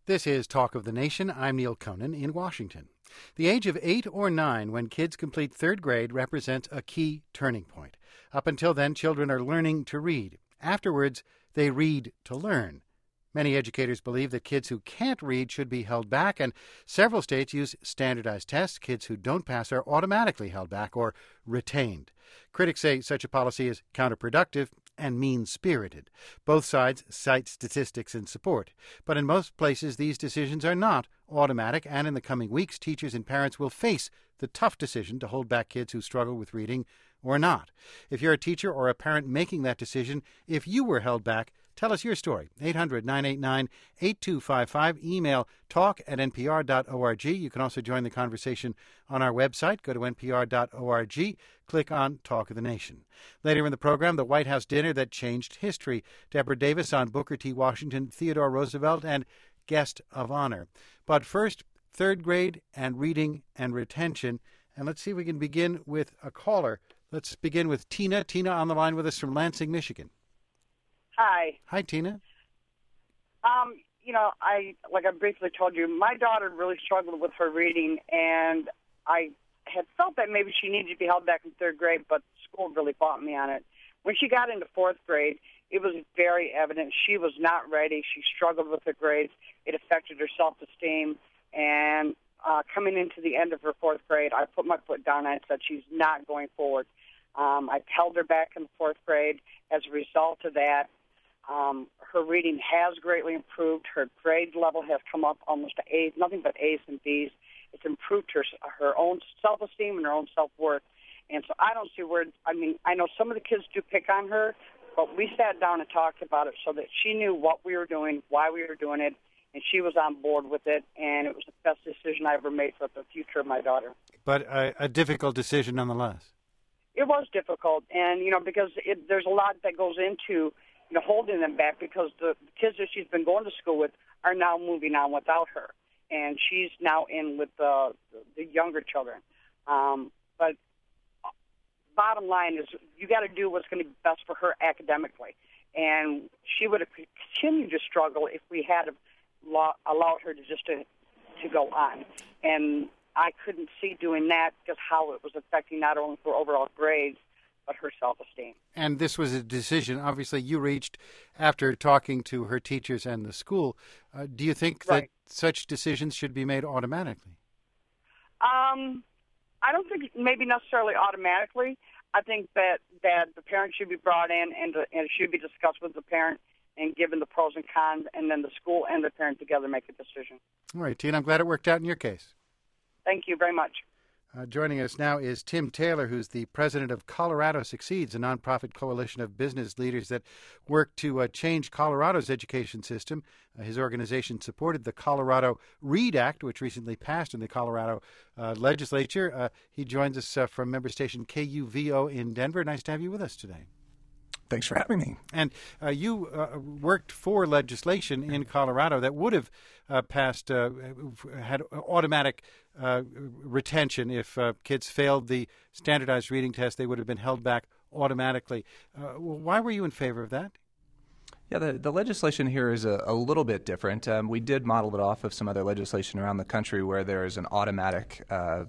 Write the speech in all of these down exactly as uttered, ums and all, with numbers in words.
This is Talk of the Nation. I'm Neil Conan in Washington. The age of eight or nine when kids complete third grade represents a key turning point. Up until then, children are learning to read. Afterwards, they read to learn. Many educators believe that kids who can't read should be held back, and several states use standardized tests. Kids who don't pass are automatically held back or retained. Critics say such a policy is counterproductive and mean-spirited. Both sides cite statistics in support. But in most places, these decisions are not automatic, and in the coming weeks, teachers and parents will face the tough decision to hold back kids who struggle with reading or not. If you're a teacher or a parent making that decision, if you were held back, tell us your story. eight hundred, nine eight nine, eight two five five. Email talk at n p r dot org. You can also join the conversation on our website. Go to n p r dot org. Click on Talk of the Nation. Later in the program, the White House dinner that changed history. Deborah Davis on Booker T. Washington, Theodore Roosevelt, and guest of honor. But first, third grade and reading and retention. And let's see if we can begin with a caller. Let's begin with Tina. Tina on the line with us from Lansing, Michigan. Hi. Hi, Tina. Um, you know, I like I briefly told you, my daughter really struggled with her reading, and I had felt that maybe she needed to be held back in third grade, but school really fought me on it. When she got into fourth grade, it was very evident she was not ready. She struggled with her grades. It affected her self-esteem, and uh, coming into the end of her fourth grade, I put my foot down and I said she's not going forward. Um, I held her back in the fourth grade. As a result of that, Um, her reading has greatly improved. Her grade level has come up almost to A's, nothing but A's and B's. It's improved her her own self-esteem and her own self-worth. And so I don't see where, I mean, I know some of the kids do pick on her, but we sat down and talked about it so that she knew what we were doing, why we were doing it, and she was on board with it, and it was the best decision I ever made for the future of my daughter. But a, a difficult decision nonetheless. It was difficult, and, you know, because it, there's a lot that goes into you know, holding them back because the kids that she's been going to school with are now moving on without her, and she's now in with the, the younger children. Um, but bottom line is you got to do what's going to be best for her academically, and she would have continued to struggle if we had allowed her to just to, to go on. And I couldn't see doing that because how it was affecting not only her overall grades, but her self-esteem. And this was a decision, obviously, you reached after talking to her teachers and the school. Uh, do you think right. that such decisions should be made automatically? Um, I don't think maybe necessarily automatically. I think that, that the parent should be brought in and, uh, and it should be discussed with the parent and given the pros and cons, and then the school and the parent together make a decision. All right, Tina, I'm glad it worked out in your case. Thank you very much. Uh, joining us now is Tim Taylor, who's the president of Colorado Succeeds, a nonprofit coalition of business leaders that work to uh, change Colorado's education system. Uh, his organization supported the Colorado READ Act, which recently passed in the Colorado uh, legislature. Uh, he joins us uh, from member station K U V O in Denver. Nice to have you with us today. Thanks for having me. And uh, you uh, worked for legislation in Colorado that would have uh, passed, uh, had automatic uh, retention. If uh, kids failed the standardized reading test, they would have been held back automatically. Uh, why were you in favor of that? Yeah, the, the legislation here is a, a little bit different. Um, we did model it off of some other legislation around the country where there is an automatic uh,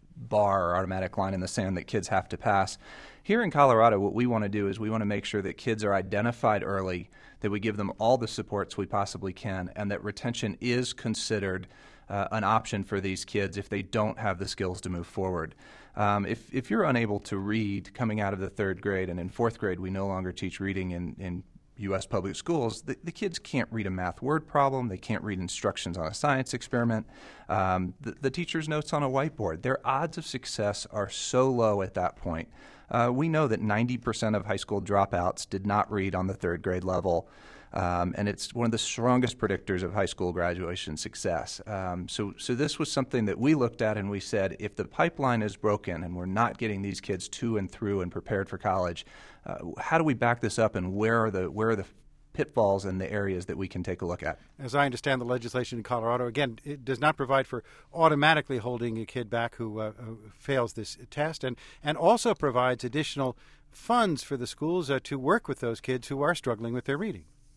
bar or automatic line in the sand that kids have to pass. Here in Colorado, what we want to do is we want to make sure that kids are identified early, that we give them all the supports we possibly can, and that retention is considered uh, an option for these kids if they don't have the skills to move forward. Um, if, if you're unable to read coming out of the third grade, and in fourth grade we no longer teach reading in, in U S public schools, the, the kids can't read a math word problem. They can't read instructions on a science experiment. Um, the, the teacher's notes on a whiteboard. Their odds of success are so low at that point. Uh, we know that ninety percent of high school dropouts did not read on the third grade level, um, and it's one of the strongest predictors of high school graduation success. Um, so, so this was something that we looked at and we said, if the pipeline is broken and we're not getting these kids to and through and prepared for college, uh, how do we back this up, and where are the where are the pitfalls and the areas that we can take a look at? As I understand the legislation in Colorado, again, it does not provide for automatically holding a kid back who, uh, who fails this test, and, and also provides additional funds for the schools uh, to work with those kids who are struggling with their reading.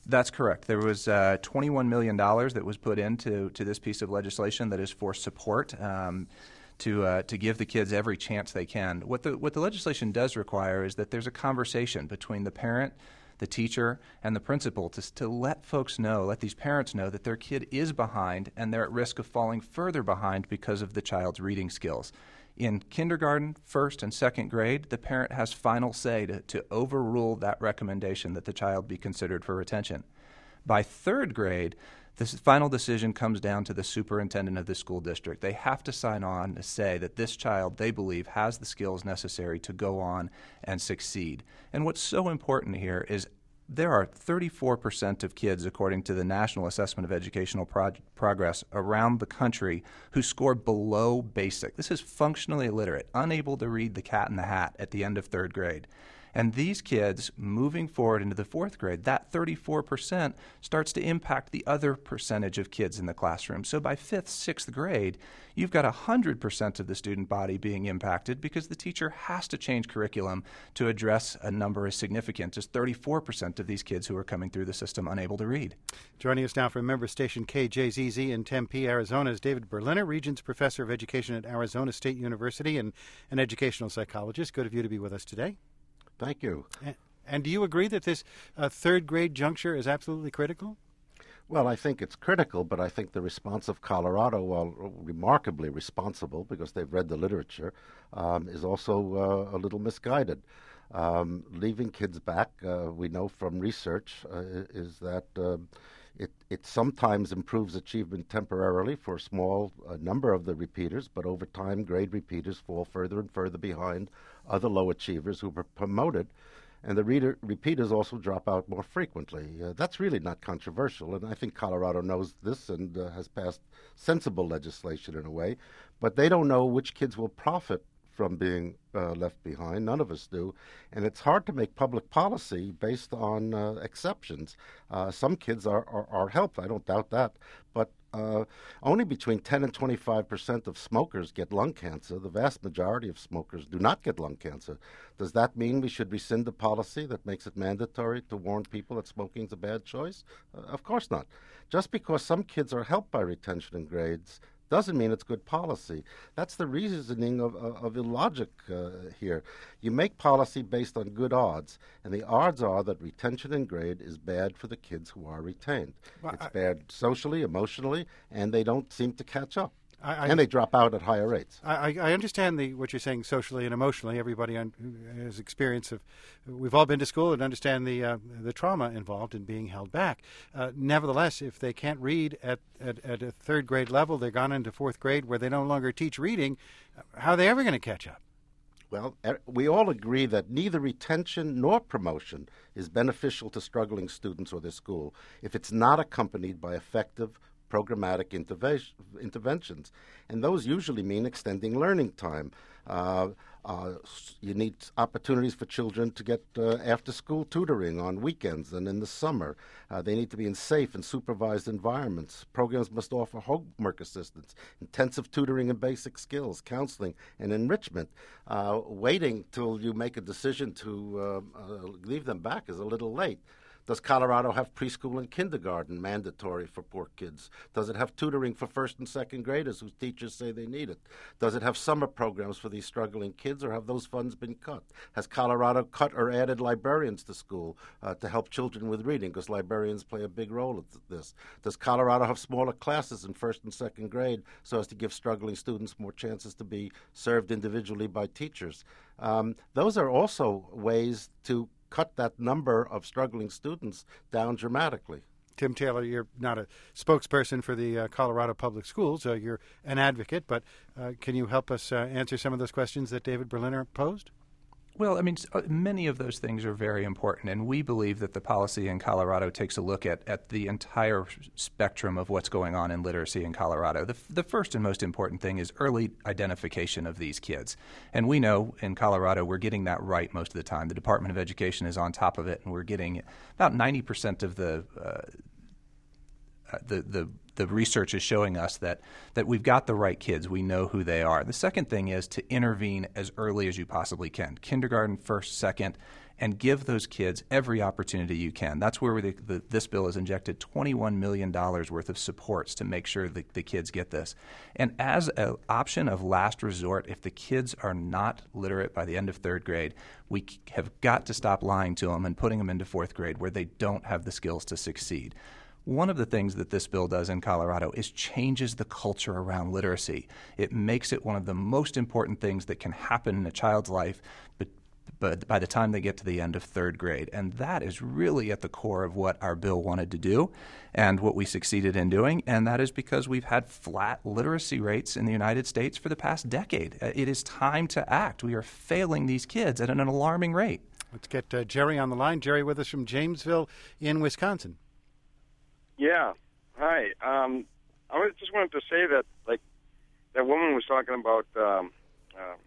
That's correct. There was uh, twenty-one million dollars that was put into to this piece of legislation that is for support. Um, to uh, to give the kids every chance they can. What the what the legislation does require is that there's a conversation between the parent, the teacher, and the principal to to let folks know, let these parents know that their kid is behind and they're at risk of falling further behind because of the child's reading skills. In kindergarten, first and second grade, the parent has final say to, to overrule that recommendation that the child be considered for retention. By third grade, this final decision comes down to the superintendent of the school district. They have to sign on to say that this child, they believe, has the skills necessary to go on and succeed. And what's so important here is there are thirty-four percent of kids, according to the National Assessment of Educational Prog- Progress around the country, who score below basic. This is functionally illiterate, unable to read the Cat in the Hat at the end of third grade. And these kids, moving forward into the fourth grade, that thirty-four percent starts to impact the other percentage of kids in the classroom. So by fifth, sixth grade, you've got one hundred percent of the student body being impacted because the teacher has to change curriculum to address a number as significant as thirty-four percent of these kids who are coming through the system unable to read. Joining us now from member station K J Z Z in Tempe, Arizona, is David Berliner, Regents Professor of Education at Arizona State University and an educational psychologist. Good of you to be with us today. Thank you. And, and do you agree that this uh, third grade juncture is absolutely critical? Well, I think it's critical, but I think the response of Colorado, while remarkably responsible because they've read the literature, um, is also uh, a little misguided. Um, leaving kids back, uh, we know from research, uh, is that uh, it, it sometimes improves achievement temporarily for a small uh, number of the repeaters, but over time, grade repeaters fall further and further behind other low achievers who were promoted, and the reader, repeaters also drop out more frequently. Uh, that's really not controversial, and I think Colorado knows this and uh, has passed sensible legislation in a way, but they don't know which kids will profit from being uh, left behind. None of us do. And it's hard to make public policy based on uh, exceptions. Uh, some kids are, are, are helped, I don't doubt that, but uh, only between ten and twenty-five percent of smokers get lung cancer. The vast majority of smokers do not get lung cancer. Does that mean we should rescind the policy that makes it mandatory to warn people that smoking is a bad choice? Uh, of course not. Just because some kids are helped by retention in grades doesn't mean it's good policy. That's the reasoning of, of, of illogic uh, here. You make policy based on good odds, and the odds are that retention in grade is bad for the kids who are retained. Well, it's I, bad socially, emotionally, and they don't seem to catch up. I, I, and they drop out at higher rates. I, I understand the, what you're saying socially and emotionally. Everybody on, has experience of, we've all been to school and understand the uh, the trauma involved in being held back. Uh, nevertheless, if they can't read at, at, at a third grade level, they're gone into fourth grade where they no longer teach reading, how are they ever going to catch up? Well, we all agree that neither retention nor promotion is beneficial to struggling students or their school if it's not accompanied by effective programmatic interve- interventions, and those usually mean extending learning time. Uh, uh, you need opportunities for children to get uh, after-school tutoring on weekends and in the summer. Uh, they need to be in safe and supervised environments. Programs must offer homework assistance, intensive tutoring in basic skills, counseling, and enrichment. Uh, waiting till you make a decision to uh, uh, leave them back is a little late. Does Colorado have preschool and kindergarten mandatory for poor kids? Does it have tutoring for first and second graders whose teachers say they need it? Does it have summer programs for these struggling kids, or have those funds been cut? Has Colorado cut or added librarians to school uh, to help children with reading, because librarians play a big role in this? Does Colorado have smaller classes in first and second grade so as to give struggling students more chances to be served individually by teachers? Um, those are also ways to cut that number of struggling students down dramatically. Tim Taylor, you're not a spokesperson for the uh, Colorado Public Schools. Uh, you're an advocate, but uh, can you help us uh, answer some of those questions that David Berliner posed? Well, I mean, many of those things are very important, and we believe that the policy in Colorado takes a look at, at the entire spectrum of what's going on in literacy in Colorado. The, the first and most important thing is early identification of these kids. And we know in Colorado we're getting that right most of the time. The Department of Education is on top of it, and we're getting about ninety percent of the uh, uh, the the the research is showing us that that we've got the right kids. We know who they are. The second thing is to intervene as early as you possibly can, kindergarten, first, second, and give those kids every opportunity you can. That's where the, the, this bill has injected twenty-one million dollars worth of supports to make sure that the kids get this. And as an option of last resort, if the kids are not literate by the end of third grade, we have got to stop lying to them and putting them into fourth grade where they don't have the skills to succeed. One of the things that this bill does in Colorado is changes the culture around literacy. It makes it one of the most important things that can happen in a child's life, but but by the time they get to the end of third grade. And that is really at the core of what our bill wanted to do and what we succeeded in doing, and that is because we've had flat literacy rates in the United States for the past decade. It is time to act. We are failing these kids at an alarming rate. Let's get uh, Jerry on the line. Jerry with us from Jamesville in Wisconsin. Yeah. Hi. Um, I was just wanted to say that, like, that woman was talking about um, uh,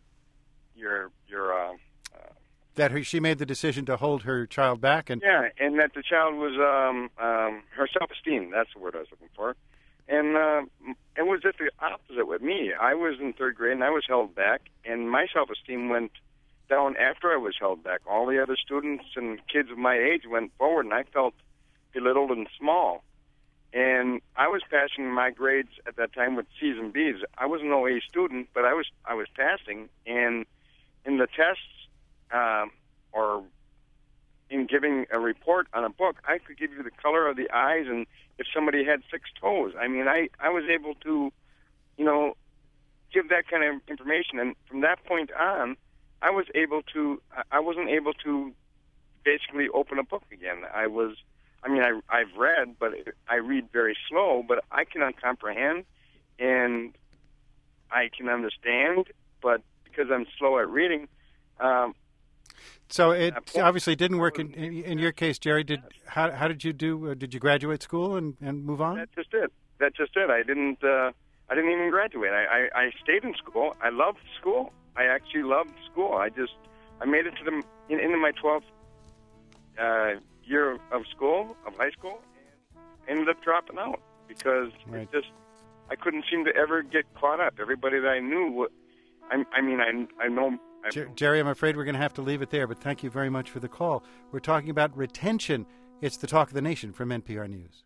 your your. Uh, That her, she made the decision to hold her child back, and yeah, and that the child was um, um, her self-esteem. That's the word I was looking for. And uh, it was just the opposite with me. I was in third grade and I was held back, and my self-esteem went down after I was held back. All the other students and kids of my age went forward, and I felt belittled and small. And I was passing my grades at that time with C's and B's. I was an O A student, but I was I was passing, and in the tests um, or in giving a report on a book, I could give you the color of the eyes and if somebody had six toes. I mean, I, I was able to, you know, give that kind of information. And from that point on, I was able to, I wasn't able to basically open a book again. I was, I mean, I, I've read, but I read very slow, but I cannot comprehend and I can understand, but because I'm slow at reading, um, so it obviously didn't work in, in in your case, Jerry. Did how how did you do? Uh, did you graduate school and, and move on? That just it. That just it. I didn't. Uh, I didn't even graduate. I, I, I stayed in school. I loved school. I actually loved school. I just I made it to the in, into my twelfth uh, year of school of high school, and ended up dropping out because right. it just I couldn't seem to ever get caught up. Everybody that I knew, I, I mean, I I know. Jer- Jerry, I'm afraid we're going to have to leave it there, but thank you very much for the call. We're talking about retention. It's the Talk of the Nation from N P R News.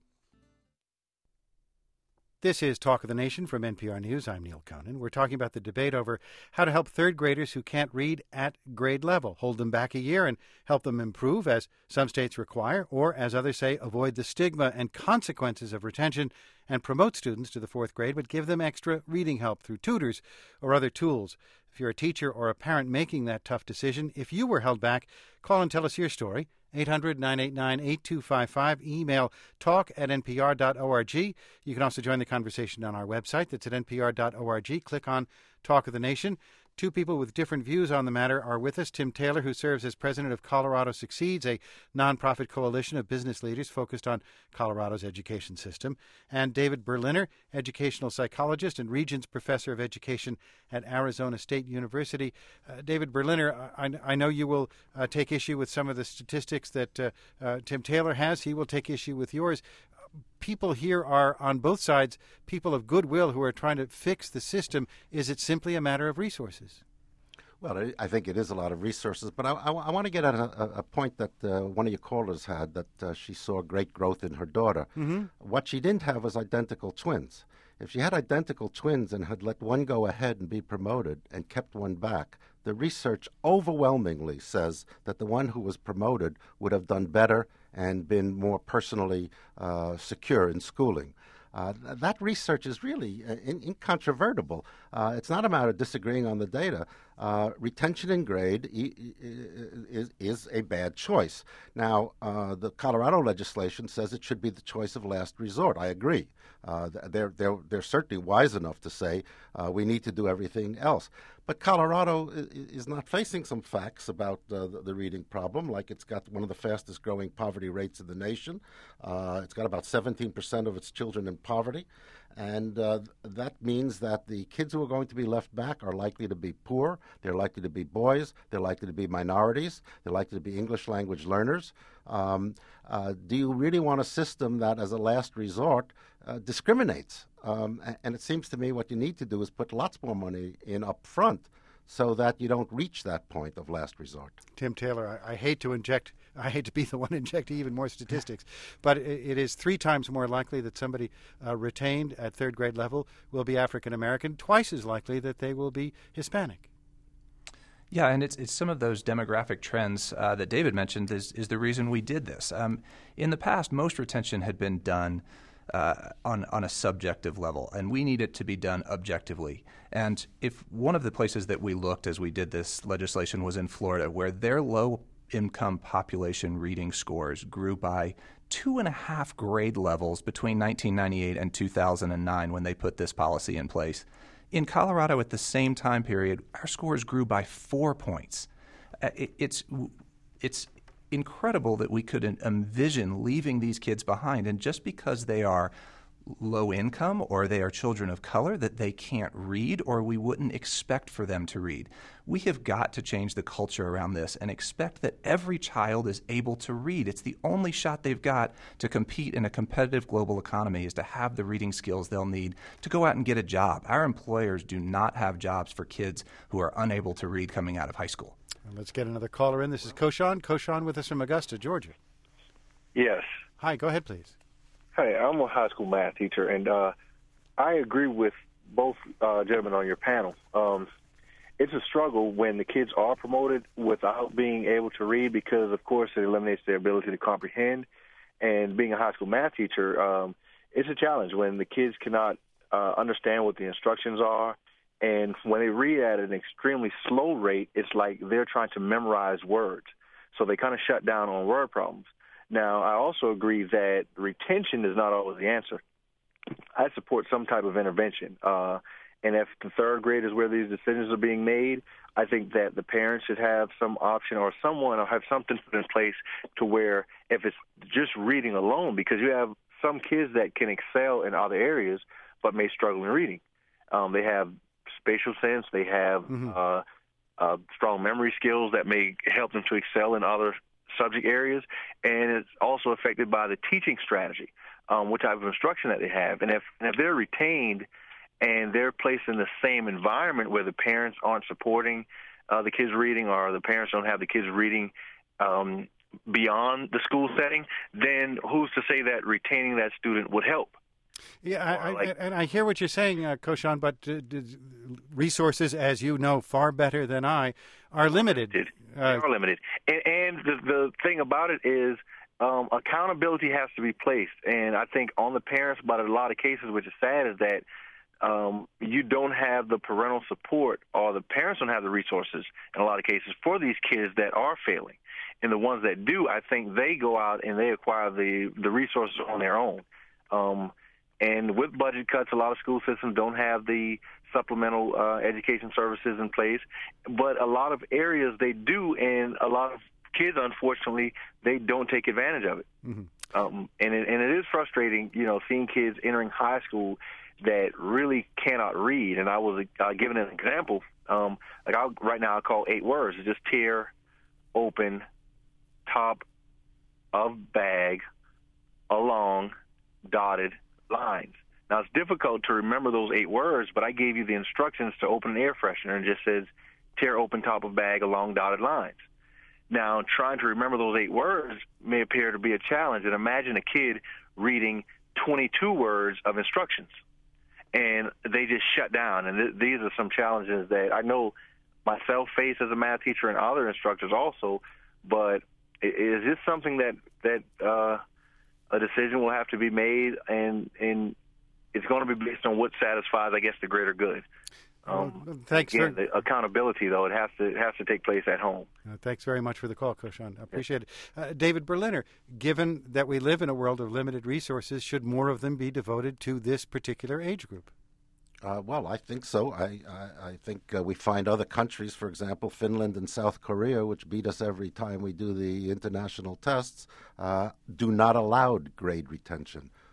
This is Talk of the Nation from N P R News. I'm Neil Conan. We're talking about the debate over how to help third graders who can't read at grade level, hold them back a year and help them improve, as some states require, or, as others say, avoid the stigma and consequences of retention and promote students to the fourth grade, but give them extra reading help through tutors or other tools. If you're a teacher or a parent making that tough decision, if you were held back, call and tell us your story. eight hundred, nine eight nine, eight two five five. Email talk at n p r dot org. You can also join the conversation on our website. That's at n p r dot org. Click on Talk of the Nation. Two people with different views on the matter are with us. Tim Taylor, who serves as president of Colorado Succeeds, a nonprofit coalition of business leaders focused on Colorado's education system, and David Berliner, educational psychologist and Regents Professor of Education at Arizona State University. Uh, David Berliner, I, I know you will uh, take issue with some of the statistics that uh, uh, Tim Taylor has. He will take issue with yours. People here are, on both sides, people of goodwill who are trying to fix the system. Is it simply a matter of resources? Well, I, I think it is a lot of resources, but I, I, I want to get at a, a point that uh, one of your callers had, that uh, she saw great growth in her daughter. Mm-hmm. What she didn't have was identical twins. If she had identical twins and had let one go ahead and be promoted and kept one back, the research overwhelmingly says that the one who was promoted would have done better and been more personally uh, secure in schooling. Uh, th- that research is really uh, in- incontrovertible. Uh, it's not a matter of disagreeing on the data. Uh, retention in grade e- e- is, is a bad choice. Now, uh, the Colorado legislation says it should be the choice of last resort. I agree. Uh, they're, they're, they're certainly wise enough to say uh, we need to do everything else. But Colorado is not facing some facts about uh, the, the reading problem, like it's got one of the fastest growing poverty rates in the nation. Uh, it's got about seventeen percent of its children in poverty. And uh, that means that the kids who are going to be left back are likely to be poor, they're likely to be boys, they're likely to be minorities, they're likely to be English language learners. Um, uh, do you really want a system that, as a last resort, uh, discriminates? Um, and, and it seems to me what you need to do is put lots more money in up front so that you don't reach that point of last resort. Tim Taylor, I, I hate to inject, I hate to be the one injecting even more statistics, but it, it is three times more likely that somebody uh, retained at third grade level will be African American, twice as likely that they will be Hispanic. Yeah, and it's it's some of those demographic trends uh, that David mentioned is, is the reason we did this. Um, in the past, most retention had been done Uh, on on a subjective level, and we need it to be done objectively. And if one of the places that we looked as we did this legislation was in Florida, where their low-income population reading scores grew by two and a half grade levels between nineteen ninety-eight and two thousand nine when they put this policy in place. In Colorado, at the same time period, our scores grew by four points. Uh, it, it's it's incredible that we could envision leaving these kids behind, and just because they are low income or they are children of color, that they can't read or we wouldn't expect for them to read. We have got to change the culture around this and expect that every child is able to read. It's the only shot they've got to compete in a competitive global economy, is to have the reading skills they'll need to go out and get a job. Our employers do not have jobs for kids who are unable to read coming out of high school. Let's get another caller in. This is Koshan. Koshan with us from Augusta, Georgia. Yes. Hi, go ahead, please. Hey, I'm a high school math teacher, and uh, I agree with both uh, gentlemen on your panel. Um, it's a struggle when the kids are promoted without being able to read because, of course, it eliminates their ability to comprehend. And being a high school math teacher, um, it's a challenge when the kids cannot uh, understand what the instructions are. And when they read at an extremely slow rate, it's like they're trying to memorize words. So they kind of shut down on word problems. Now, I also agree that retention is not always the answer. I support some type of intervention. Uh, and if the third grade is where these decisions are being made, I think that the parents should have some option or someone or have something put in place to where if it's just reading alone, because you have some kids that can excel in other areas but may struggle in reading. Um, they have spatial sense, they have mm-hmm. uh, uh, strong memory skills that may help them to excel in other subject areas, and it's also affected by the teaching strategy, um, what type of instruction that they have. And if, and if they're retained and they're placed in the same environment where the parents aren't supporting uh, the kids reading or the parents don't have the kids reading um, beyond the school setting, then who's to say that retaining that student would help? Yeah, I, I, and I hear what you're saying, uh, Koshan, but uh, resources, as you know far better than I, are limited. Limited. Uh, they are limited. And, and the, the thing about it is um, accountability has to be placed. And I think on the parents, but in a lot of cases, which is sad, is that um, you don't have the parental support or the parents don't have the resources in a lot of cases for these kids that are failing. And the ones that do, I think they go out and they acquire the, the resources on their own. Um And with budget cuts, a lot of school systems don't have the supplemental uh, education services in place. But a lot of areas they do, and a lot of kids, unfortunately, they don't take advantage of it. Mm-hmm. Um, and, it and it is frustrating, you know, seeing kids entering high school that really cannot read. And I was uh, given an example. Um, like I'll, right now, I call eight words. It's just tear, open, top of bag, along, dotted lines. Now, it's difficult to remember those eight words, but I gave you the instructions to open an air freshener, and it just says tear open top of bag along dotted lines. Now, trying to remember those eight words may appear to be a challenge, and imagine a kid reading twenty-two words of instructions, and they just shut down. And th- these are some challenges that I know myself face as a math teacher and other instructors also, but is this something that, that uh, a decision will have to be made, and and it's going to be based on what satisfies, I guess, the greater good. Um, well, thanks again, for the accountability, though, it has to it has to take place at home. Uh, thanks very much for the call, Koshan. I appreciate it. Uh, David Berliner, given that we live in a world of limited resources, should more of them be devoted to this particular age group? Uh, well, I think so. I, I, I think uh, we find other countries, for example, Finland and South Korea, which beat us every time we do the international tests, uh, do not allow grade retention.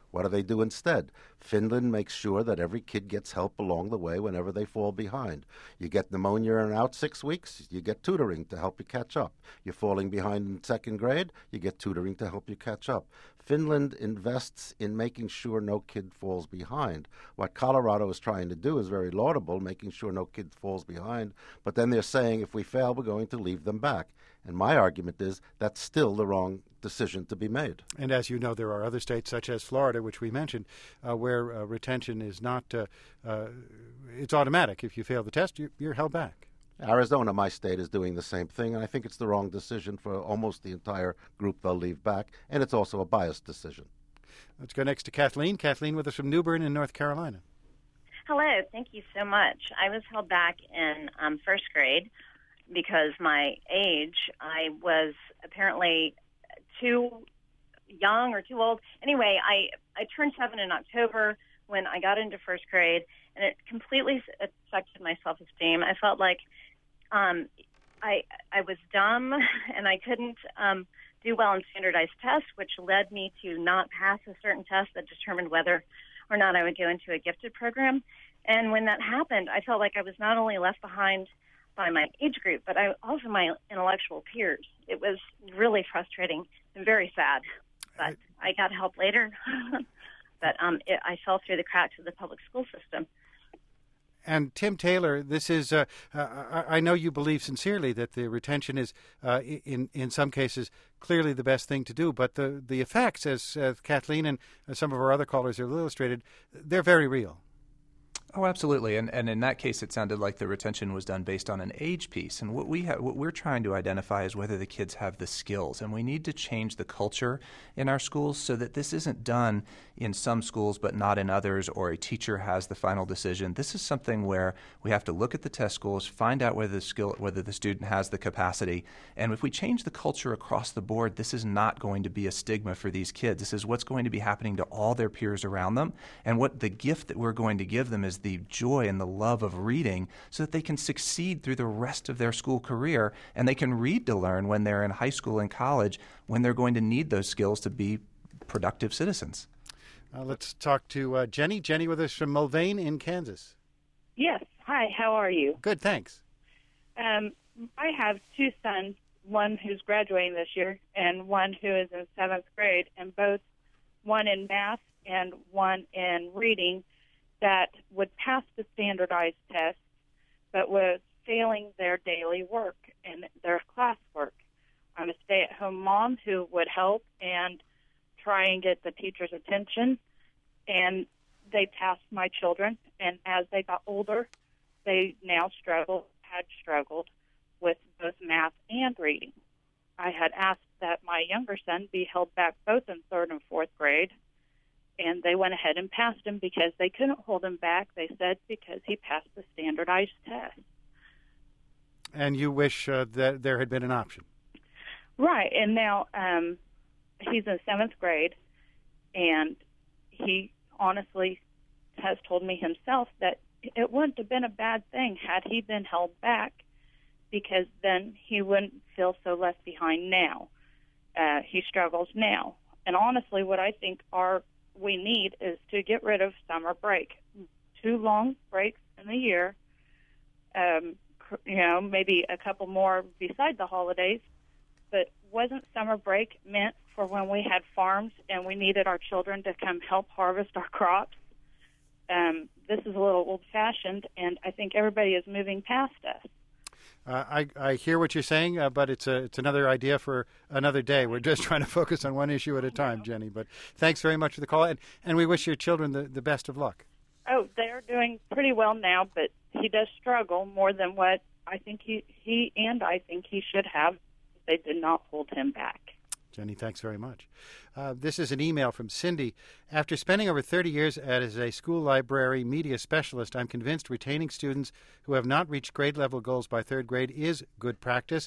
What do they do instead? Finland makes sure that every kid gets help along the way whenever they fall behind. You get pneumonia and out six weeks, you get tutoring to help you catch up. You're falling behind in second grade, you get tutoring to help you catch up. Finland invests in making sure no kid falls behind. What Colorado is trying to do is very laudable, making sure no kid falls behind, but then they're saying if we fail, we're going to leave them back. And my argument is that's still the wrong decision to be made. And as you know, there are other states, such as Florida, which we mentioned, uh, where uh, retention is not, uh, uh, it's automatic. If you fail the test, you're, you're held back. Arizona, my state, is doing the same thing, and I think it's the wrong decision for almost the entire group they'll leave back, and it's also a biased decision. Let's go next to Kathleen. Kathleen with us from New Bern in North Carolina. Hello. Thank you so much. I was held back in um, first grade because my age, I was apparently too young or too old. Anyway, I, I turned seven in October when I got into first grade, and it completely affected my self-esteem. I felt like um, I I was dumb, and I couldn't um, do well in standardized tests, which led me to not pass a certain test that determined whether or not I would go into a gifted program. And when that happened, I felt like I was not only left behind by my age group, but I, also my intellectual peers. It was really frustrating and very sad. But I got help later. But um, it, I fell through the cracks of the public school system. And Tim Taylor, this is, uh, uh, I know you believe sincerely that the retention is, uh, in in some cases, clearly the best thing to do. But the, the effects, as uh, Kathleen and some of our other callers have illustrated, they're very real. Oh, absolutely. And and in that case, it sounded like the retention was done based on an age piece. And what we ha- what we're trying to identify is whether the kids have the skills. And we need to change the culture in our schools so that this isn't done in some schools but not in others, or a teacher has the final decision. This is something where we have to look at the test scores, find out whether the skill, whether the student has the capacity. And if we change the culture across the board, this is not going to be a stigma for these kids. This is what's going to be happening to all their peers around them. And what the gift that we're going to give them is the joy and the love of reading so that they can succeed through the rest of their school career, and they can read to learn when they're in high school and college, when they're going to need those skills to be productive citizens. Uh, let's talk to uh, Jenny. Jenny with us from Mulvane in Kansas. Yes. Hi, how are you? Good, thanks. Um, I have two sons, one who's graduating this year and one who is in seventh grade, and both one in math and one in reading that would pass the standardized test but was failing their daily work and their classwork. I'm a stay-at-home mom who would help and try and get the teacher's attention, and they passed my children, and as they got older, they now struggle, had struggled with both math and reading. I had asked that my younger son be held back both in third and fourth grade, and they went ahead and passed him because they couldn't hold him back, they said, because he passed the standardized test. And you wish uh, that there had been an option. Right, and now um, he's in seventh grade, and he honestly has told me himself that it wouldn't have been a bad thing had he been held back, because then he wouldn't feel so left behind now. Uh, he struggles now. And honestly, what I think our we need is to get rid of summer break. Two long breaks in the year, um, you know, maybe a couple more beside the holidays, but wasn't summer break meant for when we had farms and we needed our children to come help harvest our crops? Um, this is a little old-fashioned, and I think everybody is moving past us. Uh, I, I hear what you're saying, uh, but it's a it's another idea for another day. We're just trying to focus on one issue at a time, Jenny. But thanks very much for the call, and, and we wish your children the, the best of luck. Oh, they're doing pretty well now, but he does struggle more than what I think he, he and I think he should have. They did not hold him back. Jenny, thanks very much. Uh, this is an email from Cindy. After spending over thirty years as a school library media specialist, I'm convinced retaining students who have not reached grade level goals by third grade is good practice.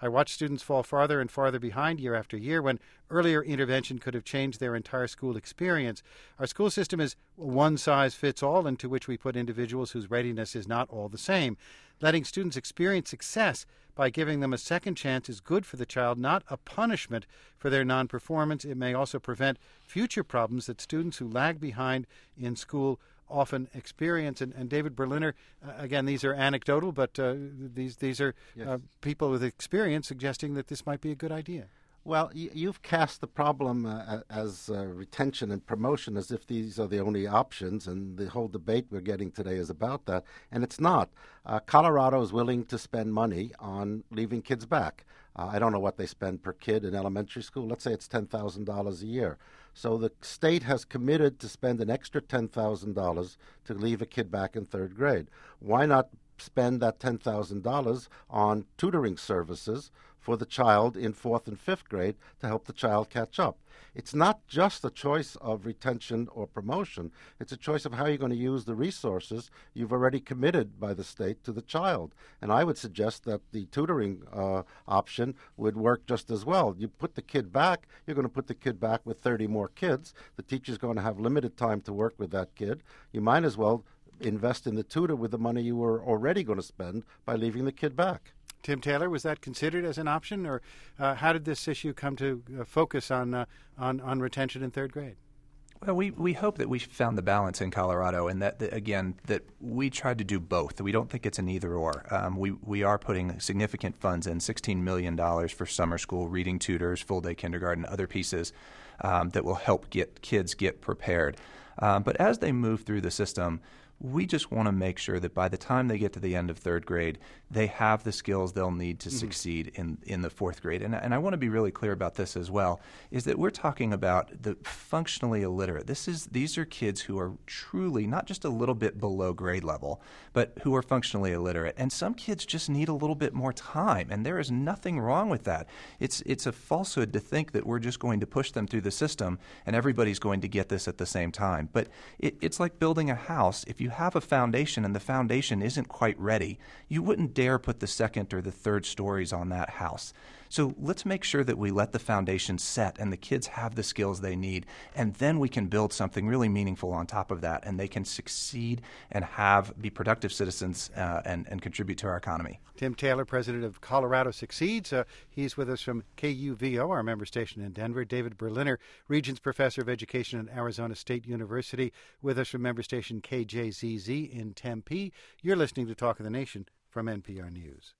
I watch students fall farther and farther behind year after year when earlier intervention could have changed their entire school experience. Our school system is one size fits all, into which we put individuals whose readiness is not all the same. Letting students experience success by giving them a second chance is good for the child, not a punishment for their non-performance. It may also prevent future problems that students who lag behind in school often experience. And, and David Berliner, uh, again, these are anecdotal, but uh, these these are yes. uh, people with experience suggesting that this might be a good idea. Well, y- you've cast the problem uh, as uh, retention and promotion as if these are the only options, and the whole debate we're getting today is about that, and it's not. Uh, Colorado is willing to spend money on leaving kids back. Uh, I don't know what they spend per kid in elementary school. Let's say it's ten thousand dollars a year. So the state has committed to spend an extra ten thousand dollars to leave a kid back in third grade. Why not spend that ten thousand dollars on tutoring services for the child in fourth and fifth grade to help the child catch up? It's not just a choice of retention or promotion. It's a choice of how you're going to use the resources you've already committed by the state to the child. And I would suggest that the tutoring uh, option would work just as well. You put the kid back, you're going to put the kid back with thirty more kids. The teacher's going to have limited time to work with that kid. You might as well invest in the tutor with the money you were already going to spend by leaving the kid back. Tim Taylor, was that considered as an option, or uh, how did this issue come to uh, focus on, uh, on on retention in third grade? Well, we, we hope that we found the balance in Colorado, and that, that again, that we tried to do both. We don't think it's an either or. Um, we, we are putting significant funds in, sixteen million dollars for summer school, reading tutors, full-day kindergarten, other pieces um, that will help get kids get prepared. Um, but as they move through the system, we just want to make sure that by the time they get to the end of third grade, they have the skills they'll need to mm-hmm. succeed in, in the fourth grade. And, and I want to be really clear about this as well, is that we're talking about the functionally illiterate. This is These are kids who are truly not just a little bit below grade level, but who are functionally illiterate. And some kids just need a little bit more time, and there is nothing wrong with that. It's, it's a falsehood to think that we're just going to push them through the system and everybody's going to get this at the same time. But it, it's like building a house. If you have a foundation and the foundation isn't quite ready, you wouldn't dare put the second or the third stories on that house. So let's make sure that we let the foundation set and the kids have the skills they need, and then we can build something really meaningful on top of that, and they can succeed and have be productive citizens uh, and, and contribute to our economy. Tim Taylor, president of Colorado Succeeds. Uh, he's with us from K U V O, our member station in Denver. David Berliner, Regents Professor of Education at Arizona State University, with us from member station K J Z Z in Tempe. You're listening to Talk of the Nation from N P R News.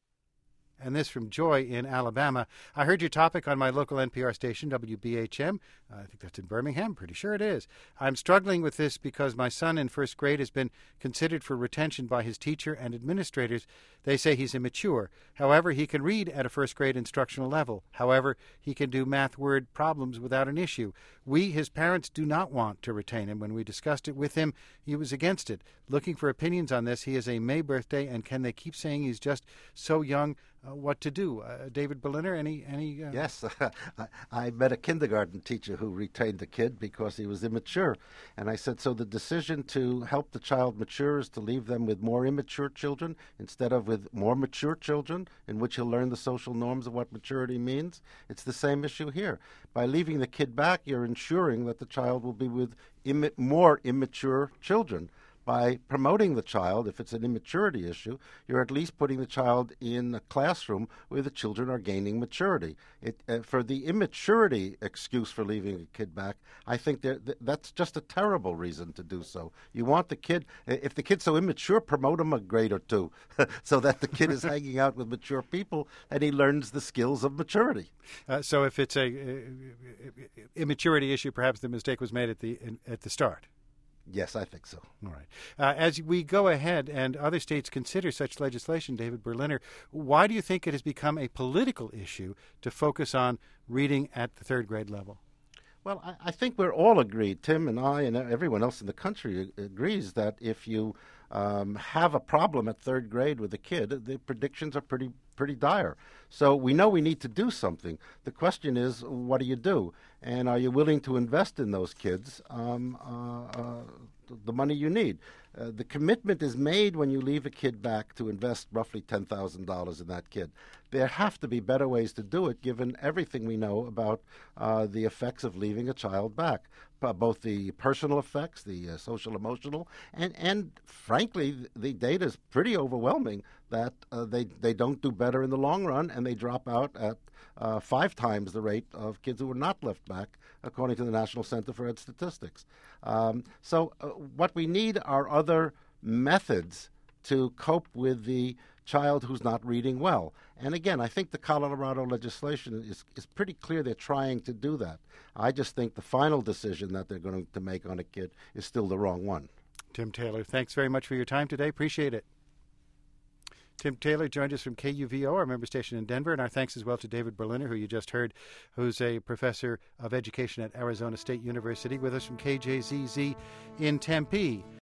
And this from Joy in Alabama. I heard your topic on my local N P R station, W B H M. I think that's in Birmingham. Pretty sure it is. I'm struggling with this because my son in first grade has been considered for retention by his teacher and administrators. They say he's immature. However, he can read at a first grade instructional level. However, he can do math word problems without an issue. We, his parents, do not want to retain him. When we discussed it with him, he was against it. Looking for opinions on this. He is a May birthday, and can they keep saying he's just so young? Uh, what to do? Uh, David Berliner, any... any uh... Yes, I, I met a kindergarten teacher who retained the kid because he was immature. And I said, so the decision to help the child mature is to leave them with more immature children instead of with more mature children in which he'll learn the social norms of what maturity means? It's the same issue here. By leaving the kid back, you're ensuring that the child will be with Im- more immature children. By promoting the child, if it's an immaturity issue, you're at least putting the child in a classroom where the children are gaining maturity. It, uh, for the immaturity excuse for leaving a kid back, I think th- that's just a terrible reason to do so. You want the kid, if the kid's so immature, promote him a grade or two so that the kid is hanging out with mature people and he learns the skills of maturity. Uh, so if it's a uh, immaturity issue, perhaps the mistake was made at the in, at the start. Yes, I think so. All right. Uh, as we go ahead and other states consider such legislation, David Berliner, why do you think it has become a political issue to focus on reading at the third grade level? Well, I, I think we're all agreed, Tim and I and everyone else in the country agrees that if you um, have a problem at third grade with a kid, the predictions are pretty pretty dire. So we know we need to do something. The question is, what do you do? And are you willing to invest in those kids um, uh, uh, the money you need? Uh, the commitment is made when you leave a kid back to invest roughly ten thousand dollars in that kid. there have to be better ways to do it, given everything we know about uh, the effects of leaving a child back, B- both the personal effects, the uh, social, emotional, and, and frankly, the data is pretty overwhelming that uh, they, they don't do better in the long run, and they drop out at uh, five times the rate of kids who were not left back, according to the National Center for Ed Statistics. Um, so uh, what we need are other methods to cope with the child who's not reading well. And again, I think the Colorado legislation is, is pretty clear they're trying to do that. I just think the final decision that they're going to make on a kid is still the wrong one. Tim Taylor, thanks very much for your time today. Appreciate it. Tim Taylor joined us from K U V O, our member station in Denver, and our thanks as well to David Berliner, who you just heard, who's a professor of education at Arizona State University, with us from K J Z Z in Tempe.